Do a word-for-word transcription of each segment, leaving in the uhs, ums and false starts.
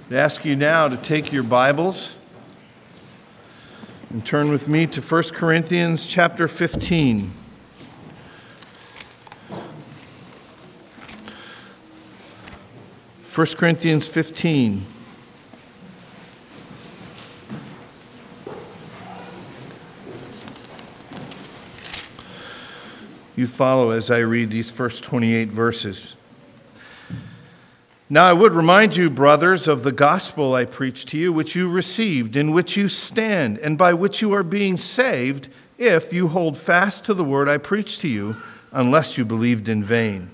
I ask you now to take your Bibles and turn with me to First Corinthians chapter fifteen. First Corinthians fifteen. You follow as I read these first twenty-eight verses. Now I would remind you, brothers, of the gospel I preached to you, which you received, in which you stand, and by which you are being saved, if you hold fast to the word I preached to you, unless you believed in vain.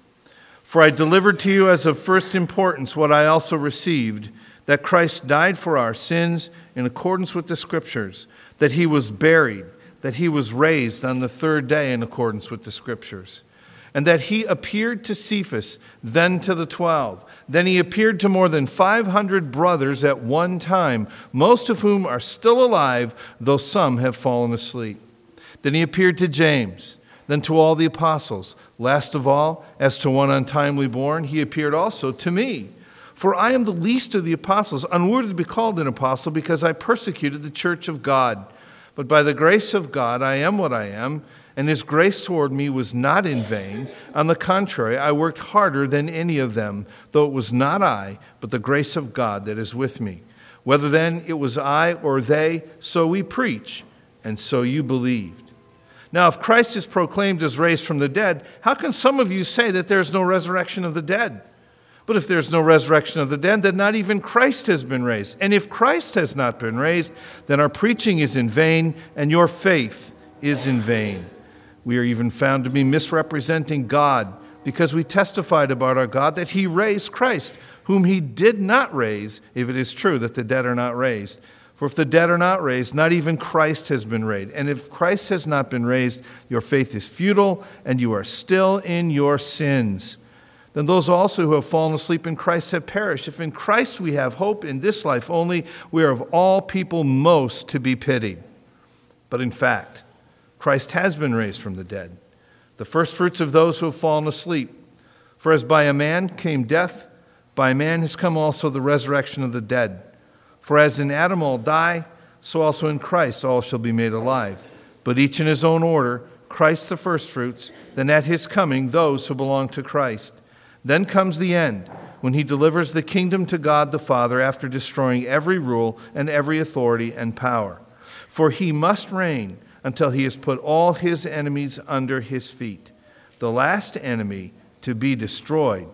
For I delivered to you as of first importance what I also received, that Christ died for our sins in accordance with the Scriptures, that he was buried, that he was raised on the third day in accordance with the Scriptures, and that he appeared to Cephas, then to the twelve. Then he appeared to more than five hundred brothers at one time, most of whom are still alive, though some have fallen asleep. Then he appeared to James, then to all the apostles. Last of all, as to one untimely born, he appeared also to me. For I am the least of the apostles, unworthy to be called an apostle, because I persecuted the church of God. But by the grace of God I am what I am, and his grace toward me was not in vain. On the contrary, I worked harder than any of them, though it was not I, but the grace of God that is with me. Whether then it was I or they, so we preach, and so you believed. Now, if Christ is proclaimed as raised from the dead, how can some of you say that there is no resurrection of the dead? But if there is no resurrection of the dead, then not even Christ has been raised. And if Christ has not been raised, then our preaching is in vain, and your faith is in vain. We are even found to be misrepresenting God, because we testified about our God that he raised Christ, whom he did not raise, if it is true that the dead are not raised. For if the dead are not raised, not even Christ has been raised. And if Christ has not been raised, your faith is futile, and you are still in your sins. Then those also who have fallen asleep in Christ have perished. If in Christ we have hope in this life only, we are of all people most to be pitied. But in fact, Christ has been raised from the dead, the firstfruits of those who have fallen asleep. For as by a man came death, by a man has come also the resurrection of the dead. For as in Adam all die, so also in Christ all shall be made alive. But each in his own order, Christ the firstfruits, then at his coming those who belong to Christ. Then comes the end, when he delivers the kingdom to God the Father after destroying every rule and every authority and power. For he must reign until he has put all his enemies under his feet. The last enemy to be destroyed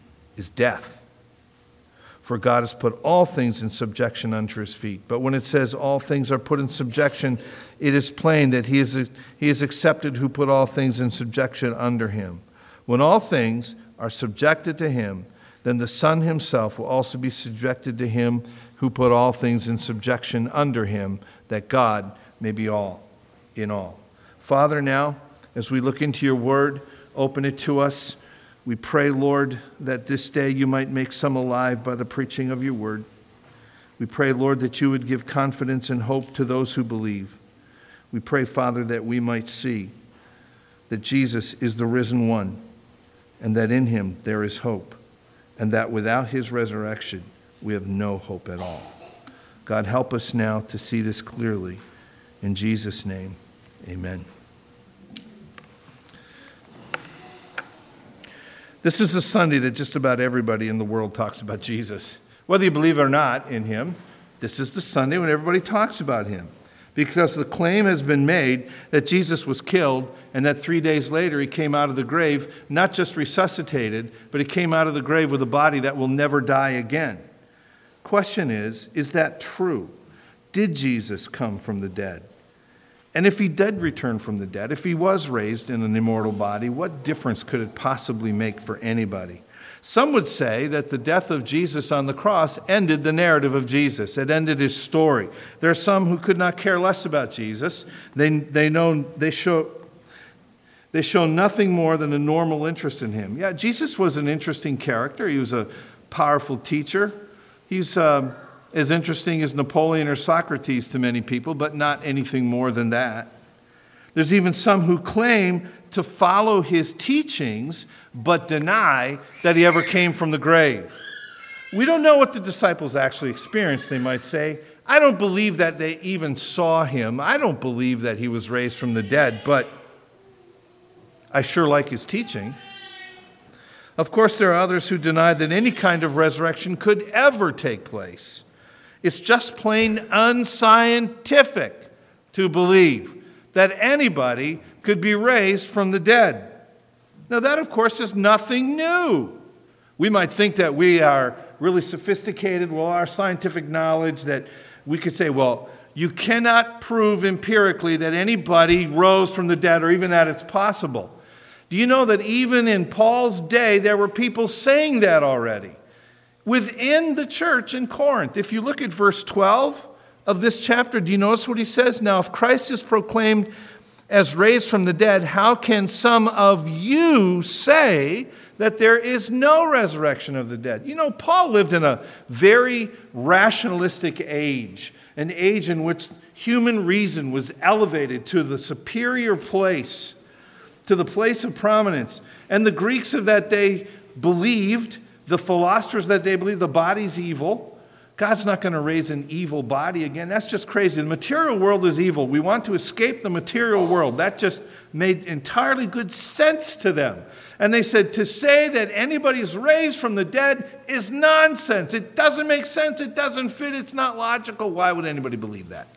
is death. For God has put all things in subjection under his feet. But when it says all things are put in subjection, it is plain that he is, he is accepted who put all things in subjection under him. When all things are subjected to him, then the Son himself will also be subjected to him who put all things in subjection under him, that God may be all in all. Father, now, as we look into your word, open it to us. We pray, Lord, that this day you might make some alive by the preaching of your word. We pray, Lord, that you would give confidence and hope to those who believe. We pray, Father, that we might see that Jesus is the risen one, and that in him there is hope, and that without his resurrection we have no hope at all. God, help us now to see this clearly. In Jesus' name, amen. This is a Sunday that just about everybody in the world talks about Jesus. Whether you believe or not in him, this is the Sunday when everybody talks about him. Because the claim has been made that Jesus was killed and that three days later he came out of the grave, not just resuscitated, but he came out of the grave with a body that will never die again. Question is, is that true? Did Jesus come from the dead? And if he did return from the dead, if he was raised in an immortal body, what difference could it possibly make for anybody? Some would say that the death of Jesus on the cross ended the narrative of Jesus. It ended his story. There are some who could not care less about Jesus. They, they, know, they, show, they show nothing more than a normal interest in him. Yeah, Jesus was an interesting character. He was a powerful teacher. He's uh, as interesting as Napoleon or Socrates to many people, but not anything more than that. There's even some who claim to follow his teachings, but deny that he ever came from the grave. We don't know what the disciples actually experienced, they might say. I don't believe that they even saw him. I don't believe that he was raised from the dead, but I sure like his teaching. Of course, there are others who deny that any kind of resurrection could ever take place. It's just plain unscientific to believe that anybody could be raised from the dead. Now, that, of course, is nothing new. We might think that we are really sophisticated, well, our scientific knowledge, that we could say, well, you cannot prove empirically that anybody rose from the dead or even that it's possible. Do you know that even in Paul's day, there were people saying that already within the church in Corinth? If you look at verse twelve of this chapter, do you notice what he says? Now, if Christ is proclaimed as raised from the dead, how can some of you say that there is no resurrection of the dead? You know, Paul lived in a very rationalistic age, an age in which human reason was elevated to the superior place, to the place of prominence. And the Greeks of that day believed, the philosophers of that day believed, the body's evil. God's not going to raise an evil body again. That's just crazy. The material world is evil. We want to escape the material world. That just made entirely good sense to them. And they said, to say that anybody is raised from the dead is nonsense. It doesn't make sense. It doesn't fit. It's not logical. Why would anybody believe that?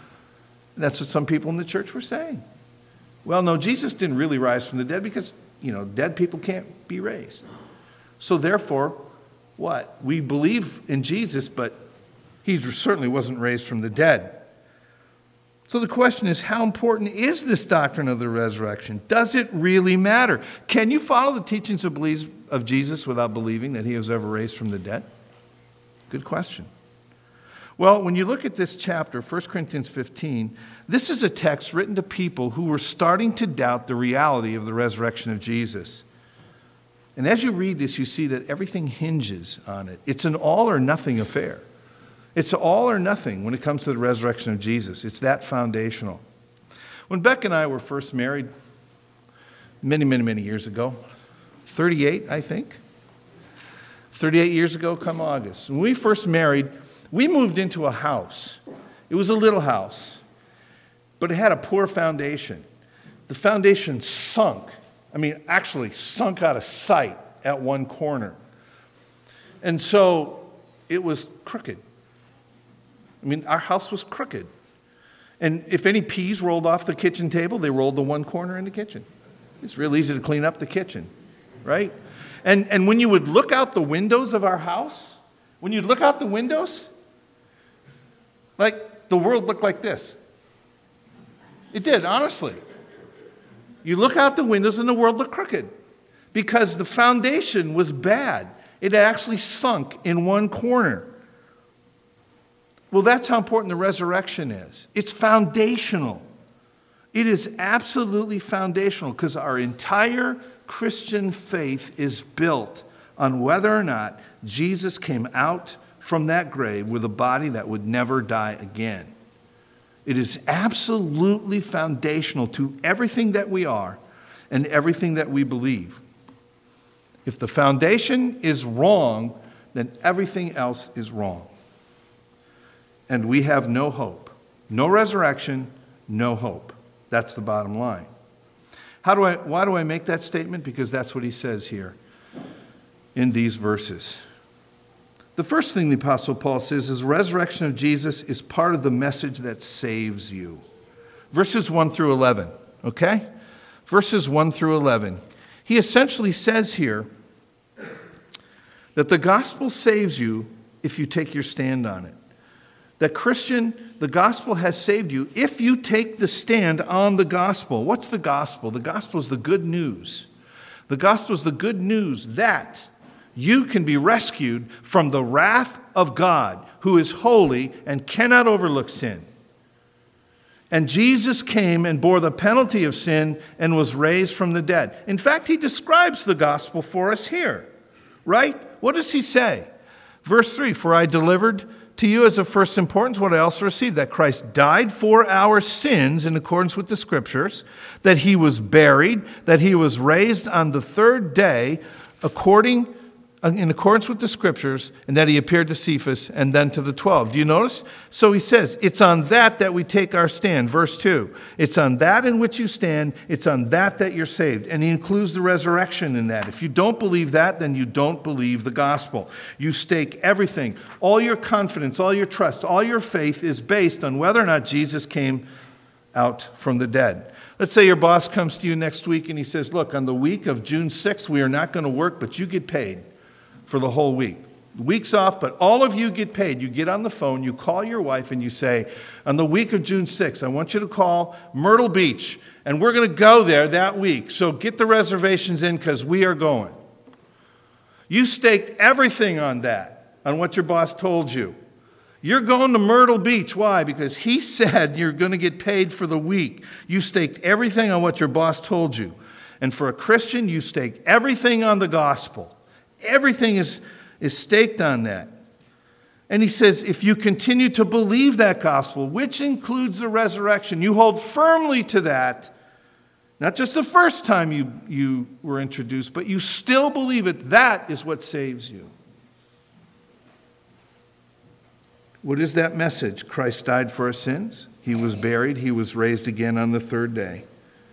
And that's what some people in the church were saying. Well, no, Jesus didn't really rise from the dead because, you know, dead people can't be raised. So therefore, what? We believe in Jesus, but he certainly wasn't raised from the dead. So the question is, how important is this doctrine of the resurrection? Does it really matter? Can you follow the teachings of, beliefs of Jesus without believing that he was ever raised from the dead? Good question. Well, when you look at this chapter, First Corinthians fifteen, this is a text written to people who were starting to doubt the reality of the resurrection of Jesus. And as you read this, you see that everything hinges on it. It's an all or nothing affair. It's all or nothing when it comes to the resurrection of Jesus. It's that foundational. When Beck and I were first married, many, many, many years ago, thirty-eight, I think, thirty-eight years ago come August, when we first married, we moved into a house. It was a little house, but it had a poor foundation. The foundation sunk. I mean, actually sunk out of sight at one corner. And so it was crooked. I mean, our house was crooked. And if any peas rolled off the kitchen table, they rolled to one corner in the kitchen. It's real easy to clean up the kitchen, right? And, and when you would look out the windows of our house, when you'd look out the windows, like the world looked like this. It did, honestly. You look out the windows and the world looked crooked because the foundation was bad. It had actually sunk in one corner. Well, that's how important the resurrection is. It's foundational. It is absolutely foundational because our entire Christian faith is built on whether or not Jesus came out from that grave with a body that would never die again. It is absolutely foundational to everything that we are and everything that we believe. If the foundation is wrong, then everything else is wrong. And we have no hope. No resurrection, no hope. That's the bottom line. How do I, why do I make that statement? Because that's what he says here in these verses. The first thing the Apostle Paul says is the resurrection of Jesus is part of the message that saves you. Verses one through eleven, okay? Verses one through eleven. He essentially says here that the gospel saves you if you take your stand on it. That Christian, the gospel has saved you if you take the stand on the gospel. What's the gospel? The gospel is the good news. The gospel is the good news that you can be rescued from the wrath of God, who is holy and cannot overlook sin. And Jesus came and bore the penalty of sin and was raised from the dead. In fact, he describes the gospel for us here, right? What does he say? Verse three, for I delivered to you as of first importance what I also received, that Christ died for our sins in accordance with the Scriptures, that he was buried, that he was raised on the third day according in accordance with the Scriptures, and that he appeared to Cephas and then to the twelve. Do you notice? So he says, it's on that that we take our stand. Verse two, it's on that in which you stand, it's on that that you're saved. And he includes the resurrection in that. If you don't believe that, then you don't believe the gospel. You stake everything, all your confidence, all your trust, all your faith is based on whether or not Jesus came out from the dead. Let's say your boss comes to you next week and he says, look, on the week of June sixth, we are not going to work, but you get paid for the whole week. The week's off, but all of you get paid. You get on the phone, you call your wife, and you say, on the week of June sixth, I want you to call Myrtle Beach, and we're going to go there that week. So get the reservations in because we are going. You staked everything on that, on what your boss told you. You're going to Myrtle Beach. Why? Because he said you're going to get paid for the week. You staked everything on what your boss told you. And for a Christian, you stake everything on the gospel. Everything is, is staked on that. And he says, if you continue to believe that gospel, which includes the resurrection, you hold firmly to that, not just the first time you, you were introduced, but you still believe it, that is what saves you. What is that message? Christ died for our sins. He was buried. He was raised again on the third day.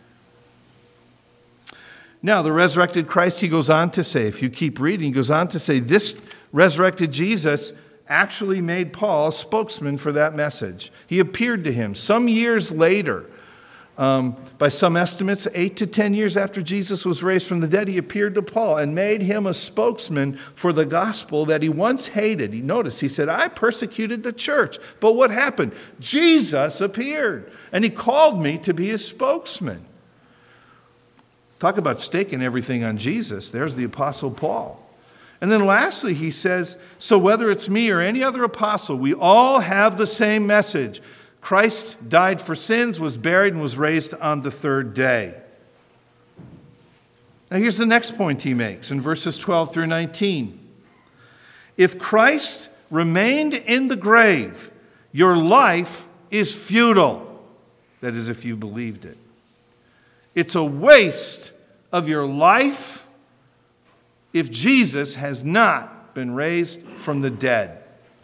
Now, the resurrected Christ, he goes on to say, if you keep reading, he goes on to say, this resurrected Jesus actually made Paul a spokesman for that message. He appeared to him some years later. Um, by some estimates, eight to ten years after Jesus was raised from the dead, he appeared to Paul and made him a spokesman for the gospel that he once hated. He noticed, he said, I persecuted the church. But what happened? Jesus appeared, and he called me to be his spokesman. Talk about staking everything on Jesus. There's the Apostle Paul. And then lastly, he says, so whether it's me or any other apostle, we all have the same message. Christ died for sins, was buried, and was raised on the third day. Now here's the next point he makes in verses twelve through nineteen. If Christ remained in the grave, your life is futile. That is, if you believed it. It's a waste of your life if Jesus has not been raised from the dead.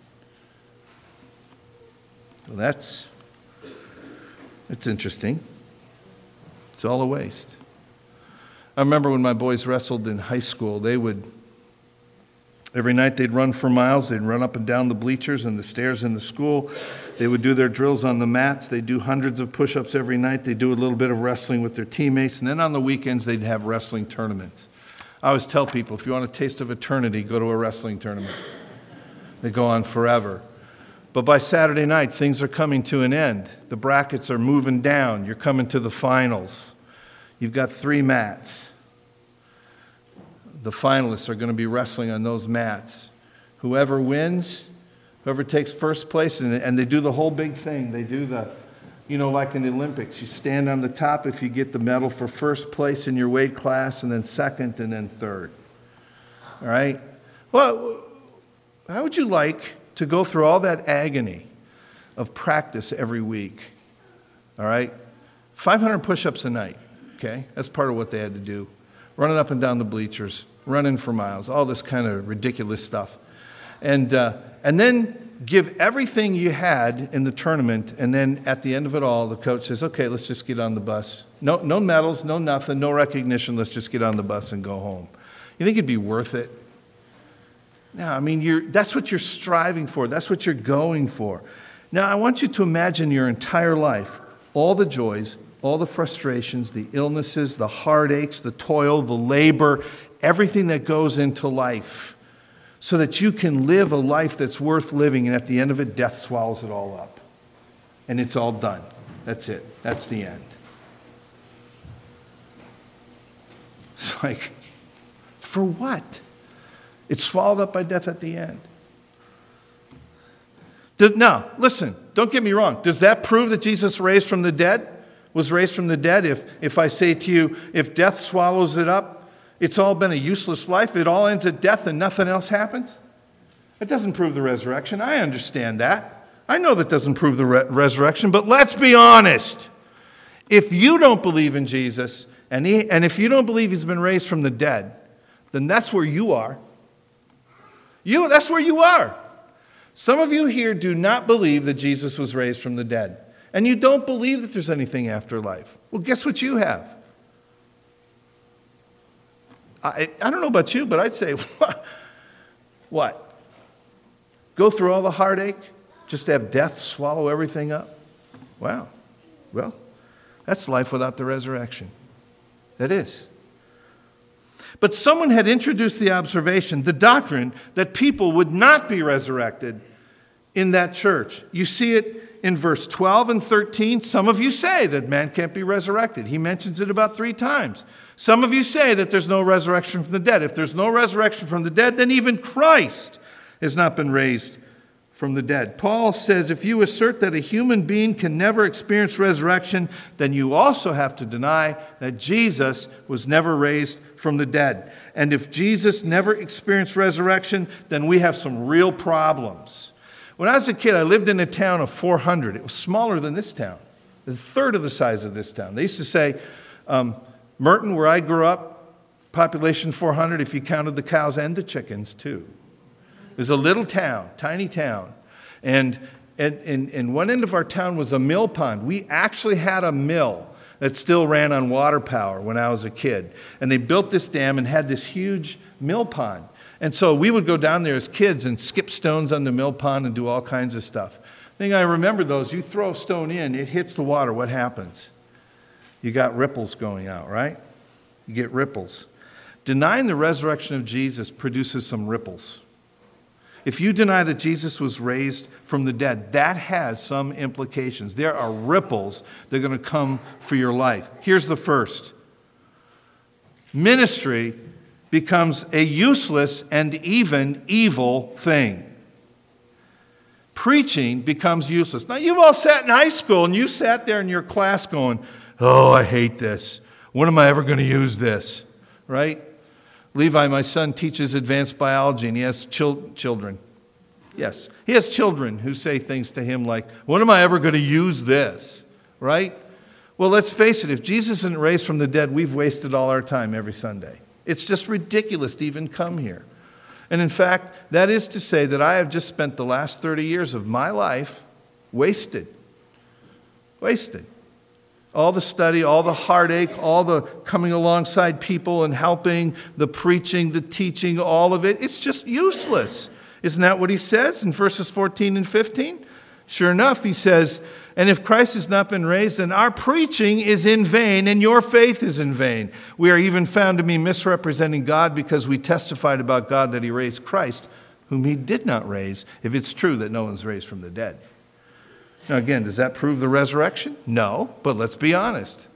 Well, that's, that's interesting. It's all a waste. I remember when my boys wrestled in high school, they would, every night they'd run for miles. They'd run up and down the bleachers and the stairs in the school. They would do their drills on the mats. They'd do hundreds of push-ups every night. They'd do a little bit of wrestling with their teammates. And then on the weekends, they'd have wrestling tournaments. I always tell people, if you want a taste of eternity, go to a wrestling tournament. They go on forever. But by Saturday night, things are coming to an end. The brackets are moving down. You're coming to the finals. You've got three mats. The finalists are going to be wrestling on those mats. Whoever wins, whoever takes first place, and, and they do the whole big thing. They do the, you know, like in the Olympics. You stand on the top if you get the medal for first place in your weight class, and then second, and then third. All right? Well, how would you like to go through all that agony of practice every week? All right? five hundred push-ups a night, okay? That's part of what they had to do. Running up and down the bleachers, running for miles, all this kind of ridiculous stuff. And uh, and then give everything you had in the tournament, and then at the end of it all, the coach says, okay, let's just get on the bus. No, no medals, no nothing, no recognition, let's just get on the bus and go home. You think it'd be worth it? No, I mean, you're, that's what you're striving for. That's what you're going for. Now, I want you to imagine your entire life, all the joys, all the frustrations, the illnesses, the heartaches, the toil, the labor, everything that goes into life, so that you can live a life that's worth living, and at the end of it, death swallows it all up. And it's all done. That's it. That's the end. It's like, for what? It's swallowed up by death at the end. Now, listen, don't get me wrong. Does that prove that Jesus raised from the dead? Was raised from the dead? If, if I say to you, if death swallows it up, it's all been a useless life, it all ends at death and nothing else happens? It doesn't prove the resurrection. I understand that. I know that doesn't prove the re- resurrection, but let's be honest. If you don't believe in Jesus, and, he, and if you don't believe he's been raised from the dead, then that's where you are. You, that's where you are. Some of you here do not believe that Jesus was raised from the dead. And you don't believe that there's anything after life. Well, guess what you have? I, I don't know about you, but I'd say, what? Go through all the heartache just to have death swallow everything up? Wow. Well, that's life without the resurrection. That is. But someone had introduced the observation, the doctrine, that people would not be resurrected in that church. You see it in verse twelve and thirteen. Some of you say that man can't be resurrected. He mentions it about three times. Some of you say that there's no resurrection from the dead. If there's no resurrection from the dead, then even Christ has not been raised from the dead. Paul says if you assert that a human being can never experience resurrection, then you also have to deny that Jesus was never raised from the dead. And if Jesus never experienced resurrection, then we have some real problems. When I was a kid, I lived in a town of four hundred. It was smaller than this town, a third of the size of this town. They used to say, um, Merton, where I grew up, population four hundred, if you counted the cows and the chickens too. It was a little town, tiny town. And at, in, in one end of our town was a mill pond. We actually had a mill that still ran on water power when I was a kid. And they built this dam and had this huge mill pond. And so we would go down there as kids and skip stones on the mill pond and do all kinds of stuff. The thing I remember, though, is you throw a stone in, it hits the water. What happens? You got ripples going out, right? You get ripples. Denying the resurrection of Jesus produces some ripples. If you deny that Jesus was raised from the dead, that has some implications. There are ripples that are going to come for your life. Here's the first. Ministry becomes a useless and even evil thing. Preaching becomes useless. Now, you've all sat in high school and you sat there in your class going, oh, I hate this. When am I ever going to use this? Right? Levi, my son, teaches advanced biology, and he has chil- children. Yes, he has children who say things to him like, when am I ever going to use this? Right? Well, let's face it, if Jesus isn't raised from the dead, we've wasted all our time every Sunday. It's just ridiculous to even come here. And in fact, that is to say that I have just spent the last thirty years of my life wasted. Wasted. All the study, all the heartache, all the coming alongside people and helping, the preaching, the teaching, all of it, it's just useless. Isn't that what he says in verses fourteen and fifteen? Sure enough, he says, and if Christ has not been raised, then our preaching is in vain and your faith is in vain. We are even found to be misrepresenting God because we testified about God that he raised Christ, whom he did not raise, if it's true that no one's raised from the dead. Now again, does that prove the resurrection? No, but let's be honest.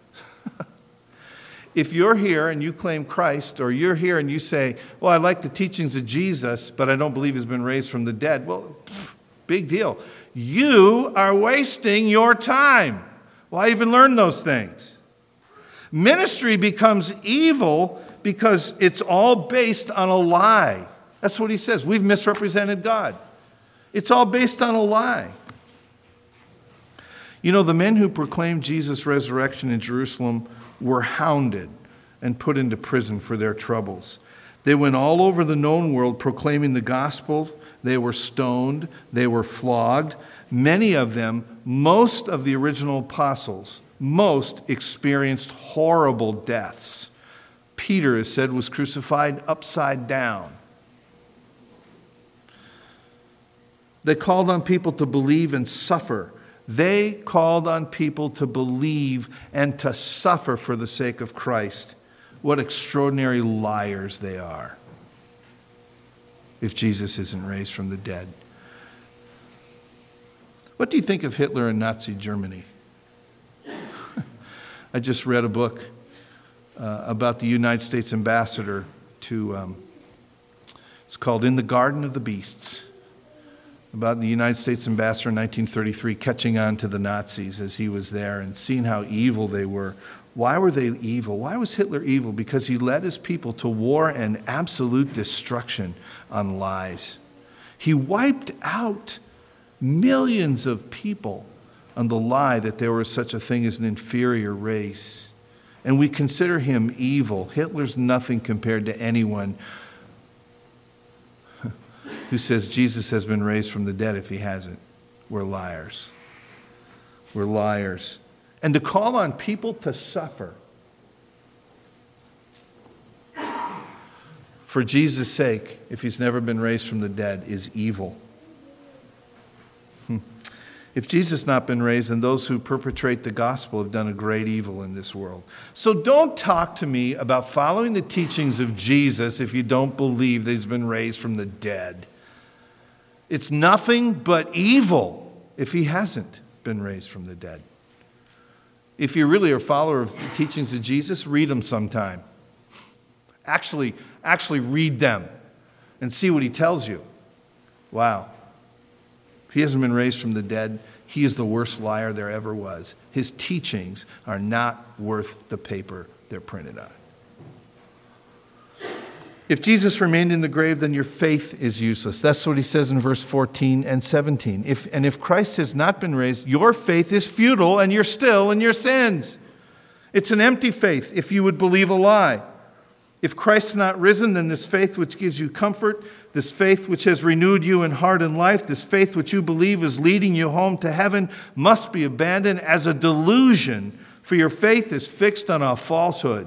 If you're here and you claim Christ, or you're here and you say, well, I like the teachings of Jesus, but I don't believe he's been raised from the dead, well, pff, big deal. You are wasting your time. Why even learn those things? Ministry becomes evil because it's all based on a lie. That's what he says. We've misrepresented God. It's all based on a lie. You know, the men who proclaimed Jesus' resurrection in Jerusalem were hounded and put into prison for their troubles. They went all over the known world proclaiming the gospel. They were stoned. They were flogged. Many of them, most of the original apostles, most experienced horrible deaths. Peter, is said, was crucified upside down. They called on people to believe and suffer. They called on people to believe and to suffer for the sake of Christ. What extraordinary liars they are, if Jesus isn't raised from the dead. What do you think of Hitler and Nazi Germany? I just read a book uh, about the United States ambassador to, um, it's called In the Garden of the Beasts, about the United States ambassador in nineteen thirty-three catching on to the Nazis as he was there and seeing how evil they were. Why were they evil? Why was Hitler evil? Because he led his people to war and absolute destruction on lies. He wiped out millions of people on the lie that there was such a thing as an inferior race. And we consider him evil. Hitler's nothing compared to anyone who says Jesus has been raised from the dead if he hasn't. We're liars. We're liars. And to call on people to suffer for Jesus' sake, if he's never been raised from the dead, is evil. If Jesus has not been raised, then those who perpetrate the gospel have done a great evil in this world. So don't talk to me about following the teachings of Jesus if you don't believe that he's been raised from the dead. It's nothing but evil if he hasn't been raised from the dead. If you really are a follower of the teachings of Jesus, read them sometime. Actually, actually read them and see what he tells you. Wow. If he hasn't been raised from the dead, he is the worst liar there ever was. His teachings are not worth the paper they're printed on. If Jesus remained in the grave, then your faith is useless. That's what he says in verse fourteen and seventeen. If, and if Christ has not been raised, your faith is futile and you're still in your sins. It's an empty faith if you would believe a lie. If Christ is not risen, then this faith which gives you comfort, this faith which has renewed you in heart and life, this faith which you believe is leading you home to heaven, must be abandoned as a delusion, for your faith is fixed on a falsehood.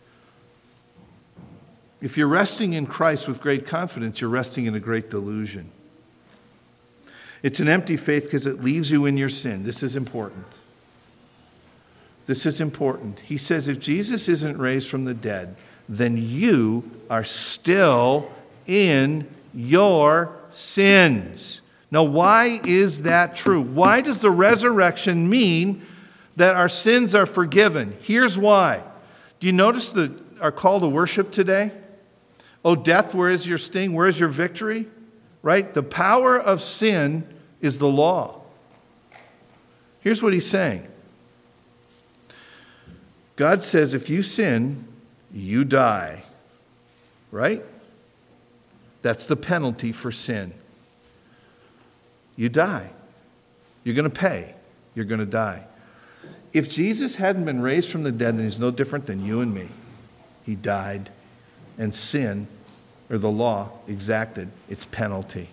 If you're resting in Christ with great confidence, you're resting in a great delusion. It's an empty faith because it leaves you in your sin. This is important. This is important. He says if Jesus isn't raised from the dead, then you are still in your sins. Now, why is that true? Why does the resurrection mean that our sins are forgiven? Here's why. Do you notice the, our call to worship today? Oh, death, where is your sting? Where is your victory? Right? The power of sin is the law. Here's what he's saying. God says if you sin, you die. Right? That's the penalty for sin. You die. You're going to pay. You're going to die. If Jesus hadn't been raised from the dead, then he's no different than you and me. He died, and sin, or the law, exacted its penalty.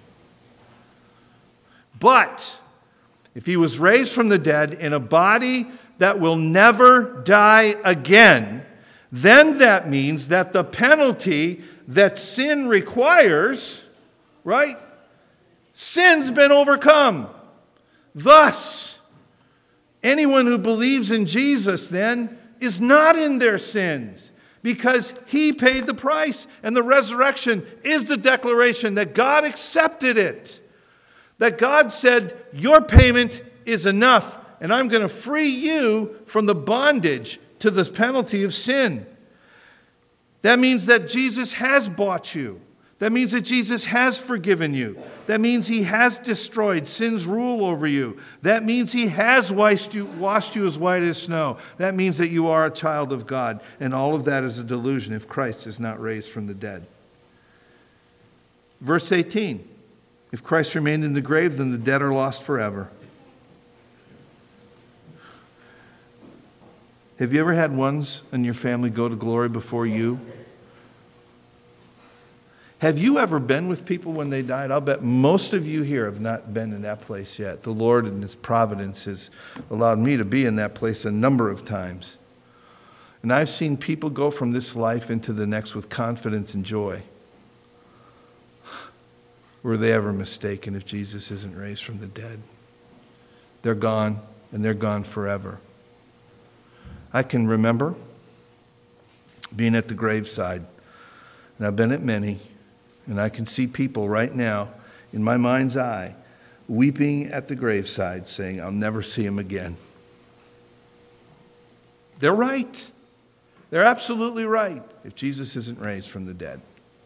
But if he was raised from the dead in a body that will never die again, then that means that the penalty that sin requires, right? Sin's been overcome. Thus, anyone who believes in Jesus then is not in their sins because he paid the price. And the resurrection is the declaration that God accepted it. That God said, your payment is enough, and I'm going to free you from the bondage to the penalty of sin. That means that Jesus has bought you. That means that Jesus has forgiven you. That means he has destroyed sin's rule over you. That means he has washed you, washed you as white as snow. That means that you are a child of God. And all of that is a delusion if Christ is not raised from the dead. Verse eighteen. If Christ remained in the grave, then the dead are lost forever. Have you ever had ones in your family go to glory before you? Have you ever been with people when they died? I'll bet most of you here have not been in that place yet. The Lord in his providence has allowed me to be in that place a number of times. And I've seen people go from this life into the next with confidence and joy. Were they ever mistaken if Jesus isn't raised from the dead? They're gone, and they're gone forever. I can remember being at the graveside, and I've been at many, and I can see people right now in my mind's eye weeping at the graveside saying, I'll never see him again. They're right. They're absolutely right if Jesus isn't raised from the dead.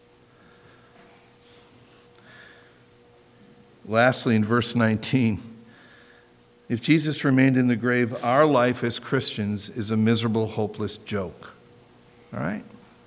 Lastly, in verse nineteen, if Jesus remained in the grave, our life as Christians is a miserable, hopeless joke. All right?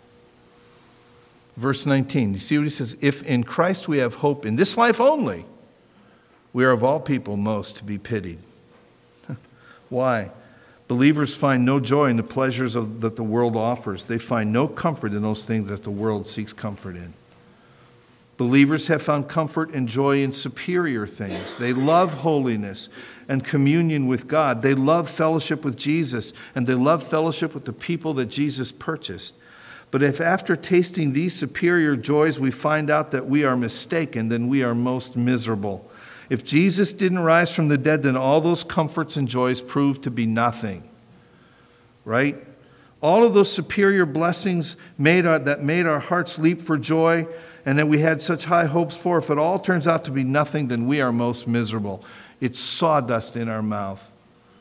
Verse nineteen, you see what he says? If in Christ we have hope in this life only, we are of all people most to be pitied. Why? Believers find no joy in the pleasures of, that the world offers. They find no comfort in those things that the world seeks comfort in. Believers have found comfort and joy in superior things. They love holiness and communion with God. They love fellowship with Jesus, and they love fellowship with the people that Jesus purchased. But if after tasting these superior joys we find out that we are mistaken, then we are most miserable. If Jesus didn't rise from the dead, then all those comforts and joys proved to be nothing. Right? All of those superior blessings made our, that made our hearts leap for joy and that we had such high hopes for, if it all turns out to be nothing, then we are most miserable. It's sawdust in our mouth.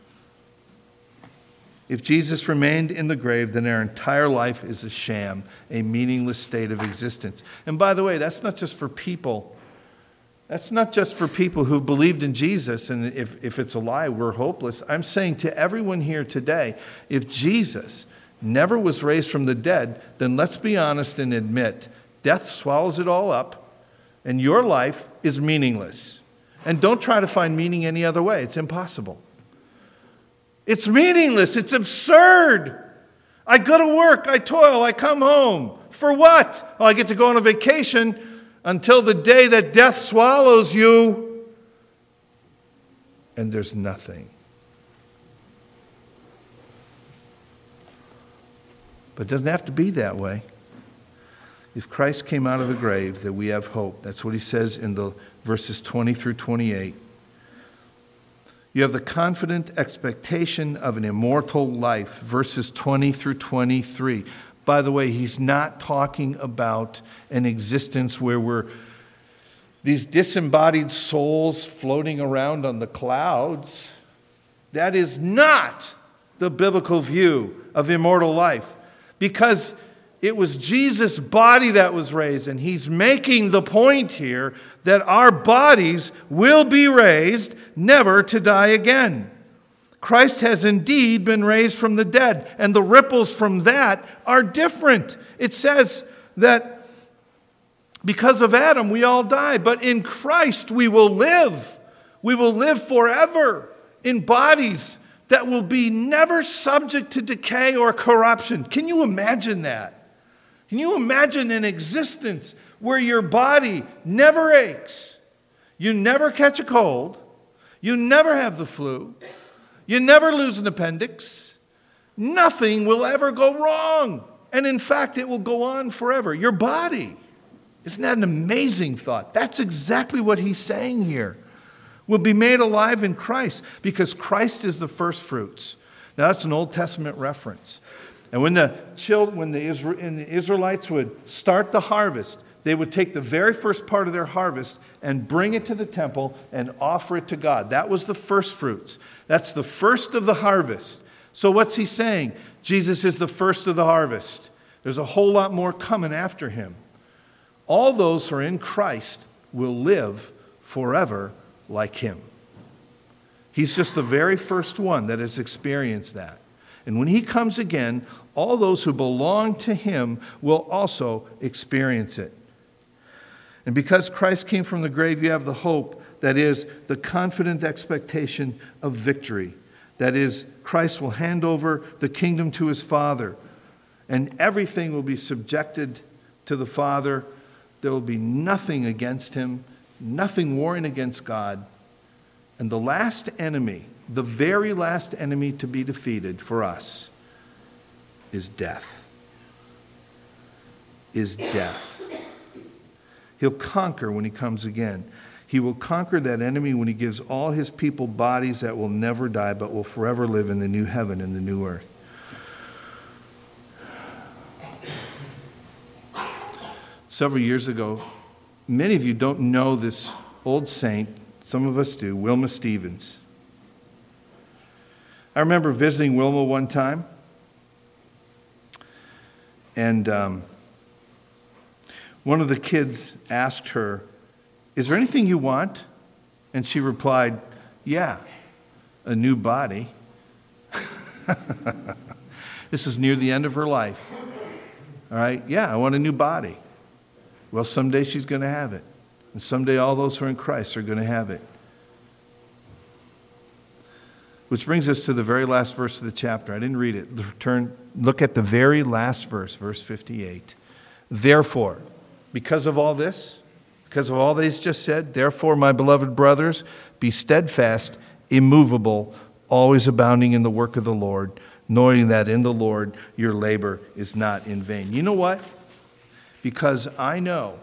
If Jesus remained in the grave, then our entire life is a sham, a meaningless state of existence. And by the way, that's not just for people. That's not just for people who've believed in Jesus, and if, if it's a lie, we're hopeless. I'm saying to everyone here today, if Jesus never was raised from the dead, then let's be honest and admit, death swallows it all up, and your life is meaningless. And don't try to find meaning any other way. It's impossible. It's meaningless. It's absurd. I go to work. I toil. I come home. For what? Well, I get to go on a vacation until the day that death swallows you. And there's nothing. But it doesn't have to be that way. If Christ came out of the grave, that we have hope. That's what he says in the verses twenty through twenty-eight. You have the confident expectation of an immortal life, verses twenty through twenty-three. By the way, he's not talking about an existence where we're these disembodied souls floating around on the clouds. That is not the biblical view of immortal life, because it was Jesus' body that was raised, and he's making the point here that our bodies will be raised, never to die again. Christ has indeed been raised from the dead, and the ripples from that are different. It says that because of Adam we all die, but in Christ we will live. We will live forever in bodies that will be never subject to decay or corruption. Can you imagine that? Can you imagine an existence where your body never aches, you never catch a cold, you never have the flu, you never lose an appendix, nothing will ever go wrong, and in fact it will go on forever. Your body, isn't that an amazing thought? That's exactly what he's saying here. Will be made alive in Christ, because Christ is the first fruits. Now that's an Old Testament reference. And when the children, when the, Isra- and the Israelites would start the harvest, they would take the very first part of their harvest and bring it to the temple and offer it to God. That was the first fruits. That's the first of the harvest. So what's he saying? Jesus is the first of the harvest. There's a whole lot more coming after him. All those who are in Christ will live forever like him. He's just the very first one that has experienced that. And when he comes again, all those who belong to him will also experience it. And because Christ came from the grave, you have the hope, that is, the confident expectation of victory. That is, Christ will hand over the kingdom to his Father, and everything will be subjected to the Father. There will be nothing against him, nothing warring against God. And the last enemy, the very last enemy to be defeated for us, is death. Is death. He'll conquer when he comes again. He will conquer that enemy when he gives all his people bodies that will never die, but will forever live in the new heaven and the new earth. Several years ago, many of you don't know this old saint. Some of us do, Wilma Stevens. I remember visiting Wilma one time, and um, one of the kids asked her, "Is there anything you want?" And she replied, "Yeah, a new body." This is near the end of her life. All right, yeah, I want a new body. Well, someday she's going to have it. And someday all those who are in Christ are going to have it. Which brings us to the very last verse of the chapter. I didn't read it. Turn, look at the very last verse, verse fifty-eight. Therefore, because of all this, Because of all that he's just said, therefore, my beloved brothers, be steadfast, immovable, always abounding in the work of the Lord, knowing that in the Lord your labor is not in vain. You know what? Because I know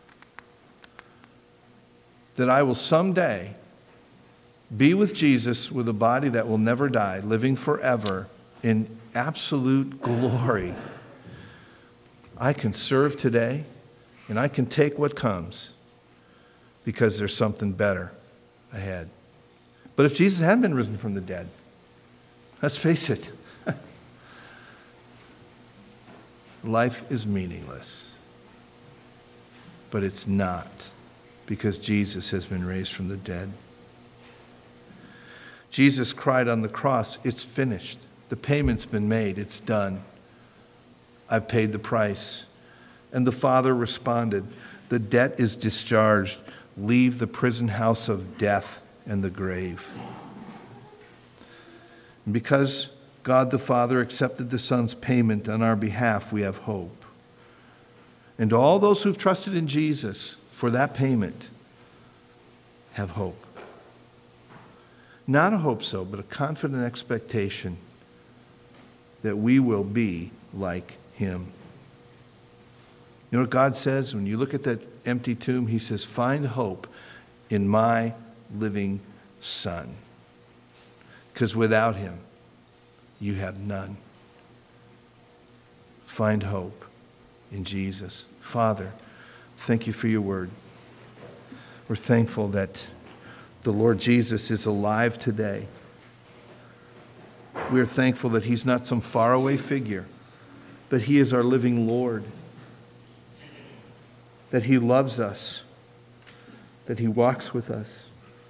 that I will someday be with Jesus with a body that will never die, living forever in absolute glory. I can serve today, and I can take what comes because there's something better ahead. But if Jesus hadn't been risen from the dead, let's face it, life is meaningless. But it's not, because Jesus has been raised from the dead. Jesus cried on the cross, it's finished. The payment's been made. It's done. I've paid the price. And the Father responded, the debt is discharged. Leave the prison house of death and the grave. And because God the Father accepted the Son's payment on our behalf, we have hope. And all those who've trusted in Jesus for that payment have hope. Not a hope so, but a confident expectation that we will be like him. You know what God says? When you look at that empty tomb, he says, find hope in my living Son. Because without him, you have none. Find hope in Jesus. Father, thank you for your word. We're thankful that the Lord Jesus is alive today. We're thankful that he's not some faraway figure, but he is our living Lord, that he loves us, that he walks with us.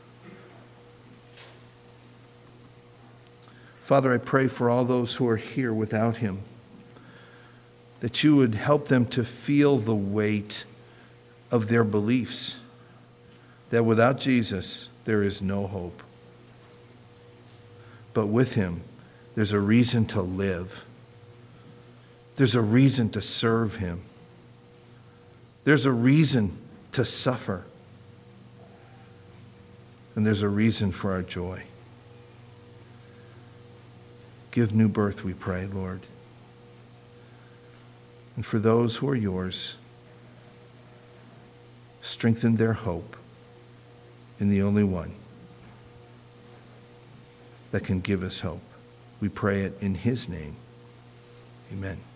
Father, I pray for all those who are here without him, that you would help them to feel the weight of their beliefs, that without Jesus, there is no hope. But with him, there's a reason to live. There's a reason to serve him. There's a reason to suffer. And there's a reason for our joy. Give new birth, we pray, Lord. And for those who are yours, strengthen their hope in the only one that can give us hope. We pray it in his name. Amen.